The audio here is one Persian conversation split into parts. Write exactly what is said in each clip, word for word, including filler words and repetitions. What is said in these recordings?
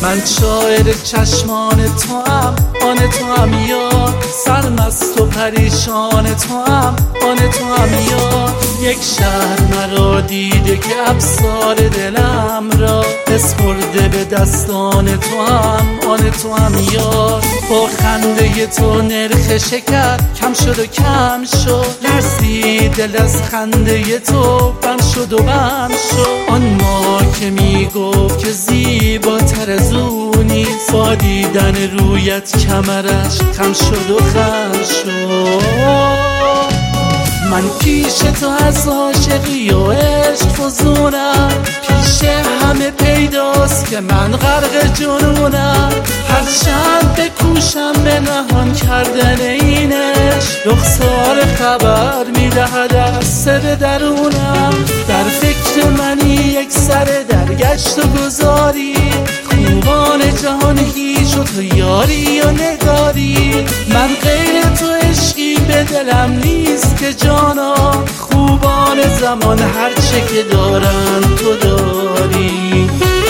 من شاعر چشمان تو هم، آن تو هم یار، سرمست و پریشان تو هم، آن تو هم یار. یک شهر مرا دیده که ابصار دلم را بسپرده به دستان تو هم، آن تو هم یار. با خنده تو نرخ شکر کم شد و کم شد، لرزید دل از خنده تو بم شد و بم شد. آن ما که میگفت که زیباتر از او نیست، با دیدن رویت کمرش خم شد و خم شد. من پیش تو از عاشقی و عشق فزونم، پیش همه پیداست که من غرق جنونم. هرچند بکوشم به نهان کردن اینش، رخسار خبر میدهد از سر درونم. در فکر منی یک سر در گشت و گذاری، خوبان جهان هیچ و تو یاری و نگاری. من غیر تو عشقی به دلم نیست که جانا، خوبان زمان هرچه که دارن تو داری.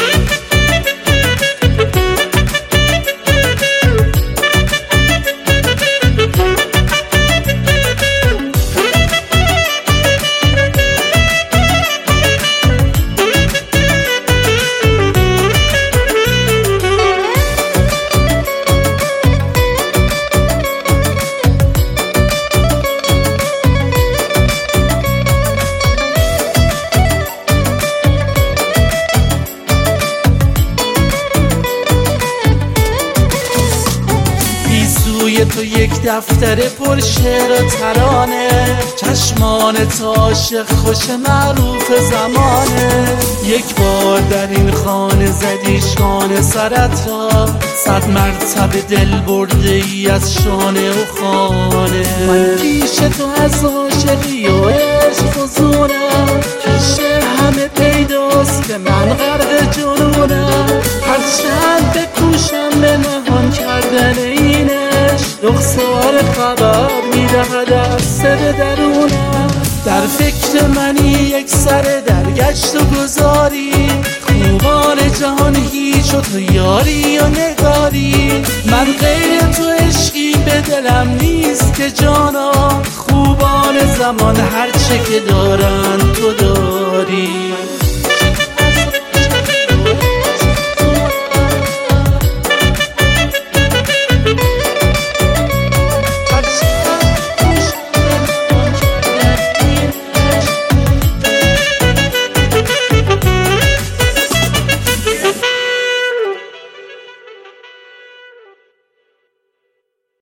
روی تو یک دفتر پر شعر و ترانه، چشمان تو عاشق خوش معروف زمانه. یک بار در این خانه زدی شانه سرت را، صد مرتبه دل برده ای از شانه و خانه. من پیش تو از عاشقی و عشق فزونم، پیش همه پیداست که من غرق جنونم. هرچند بکوشم به نهان کردن اینش، رخسار خبر میدهد از سر درونم. در فکر منی یک سر در گشت و گذاری، خوبان جهان هیچ و تو یاری و نگاری. من غیر تو عشقی به دلم نیست که جانا، خوبان زمان هرچه که دارن تو داری.